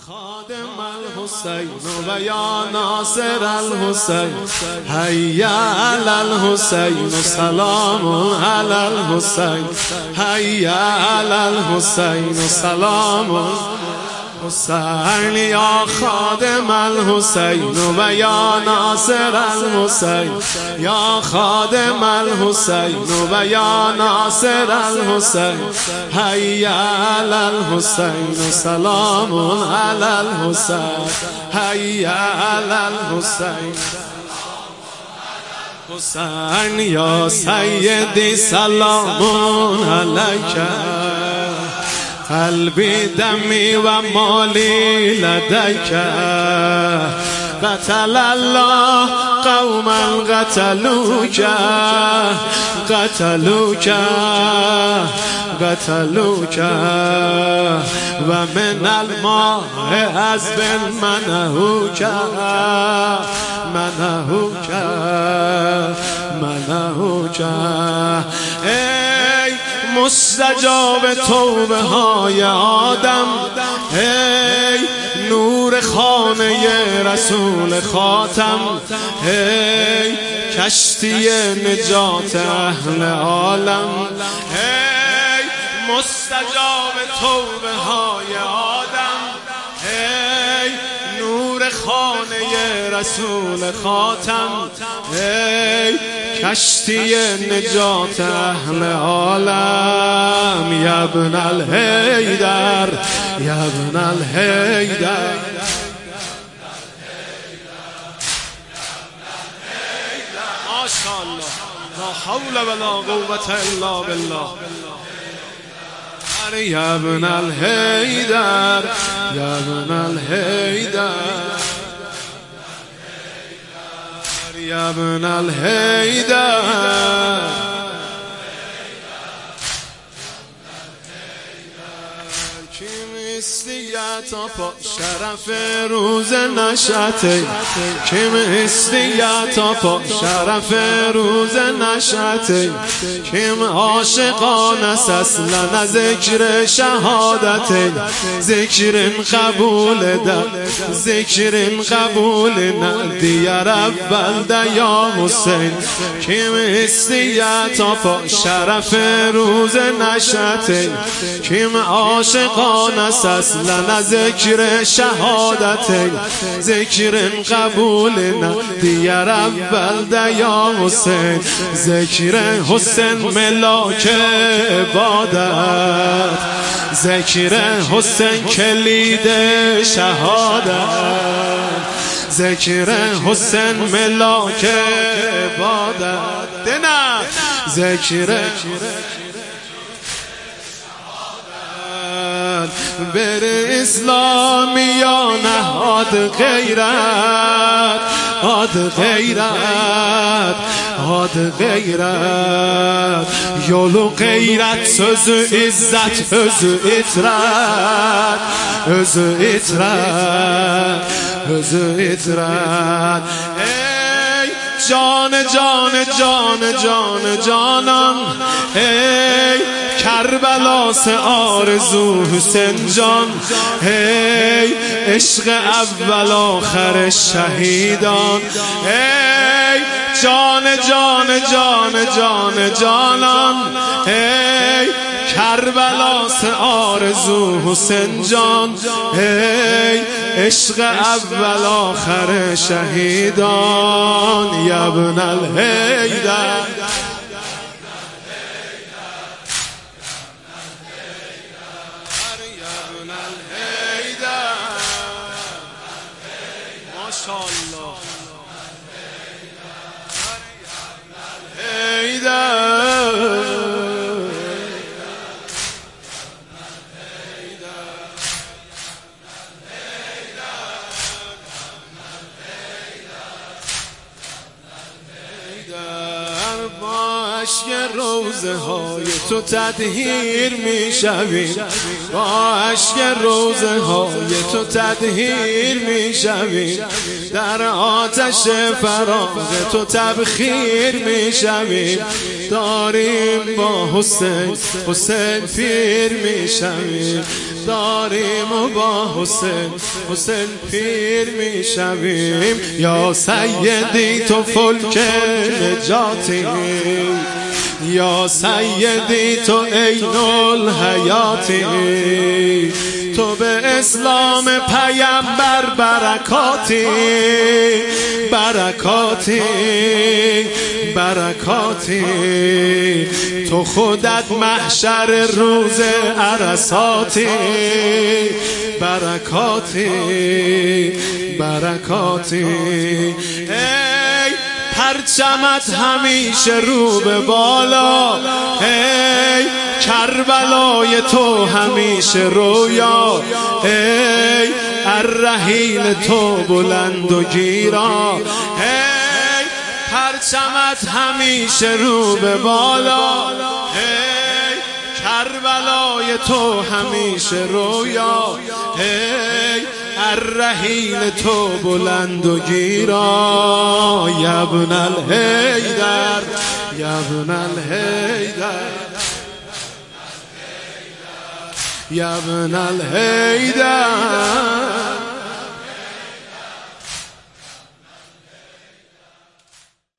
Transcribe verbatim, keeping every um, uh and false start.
خادم الحسین و یا ناصر الحسین حی علی الحسین سلام علی الحسین حی علی الحسین سلام حسین یا خادم الحسین و یا ناصر الحسین یا خادم الحسین و یا ناصر الحسین حی علی الحسین سلام علی الحسین حی علی الحسین حسین یا سیدی سلام علیک قلبی دمی و مالی لدیک قتل الله قوما قتلوک قتلوک قتلوک و من الماء عذب منهوک منهوک منهوک ای مستجاب توبه های آدم ای نور خانه رسول خاتم ای کشتی نجات اهل عالم ای مستجاب توبه های آدم ای نور خانه رسول خاتم ای کشتی نجات اهل عالم یا ابن الحیدر یا ابن الحیدر ماشاءالله لا حول ولا قوة الا بالله یا ابن الحیدر یا ابن الحیدر یا ابن الحیدر تا پا شرف روز نشاته کم استیا پا شرف روز نشاته کم عاشقان است اصلا ذکر شهادت ذکر قبول ده ذکر قبول نه دیار اول ده یا حسین کم استیا پا شرف روز نشاته کم عاشقان است اصلا ذکر شهادت ذکر قبول نه دیار اول ده یا حسین ذکر حسین ملاک عبادت ذکر حسین کلید شهادت ذکر حسین ملاک عبادت نه ذکر بر اسلامیان هاد غیرت هاد غیرت هاد غیرت یولو غیرت söz izzet özü itrat özü itrat özü itrat ey جان جان جان جان جانم ای کربلاس آرزو حسین جان ای عشق اول آخر شهیدان ای جان جان جان جان جانم ای کربلاس آرزو حسین جان ای عشق اول آخر شهیدان یا ابن الحیدر ماشاءالله با اشک روزه های تو تطهیر می شویم با اشک روزه های تو تطهیر می شویم در آتش فراق تو تبخیر می شویم داریم با حسین حسین پیر میشویم داریم و با حسین حسین پیر میشویم یا سیدی تو فلک نجاتی یا سیدی تو عین الحیاتی تو به اسلام پیامبر برکاتی برکاتی برکاتی تو خودت محشر روز عرصاتی برکاتی برکاتی ای پرچمت همیشه رو به بالا ای کربلای تو همیشه رویا ای الرحیل تو بلند و گیرا ای پرچمت همیشه رو به بالا ای کربلای تو همیشه رویا ای الرحیل تو بلند و گیرا یا ابن الحیدر یا ابن الحیدر یا ابن الحیدر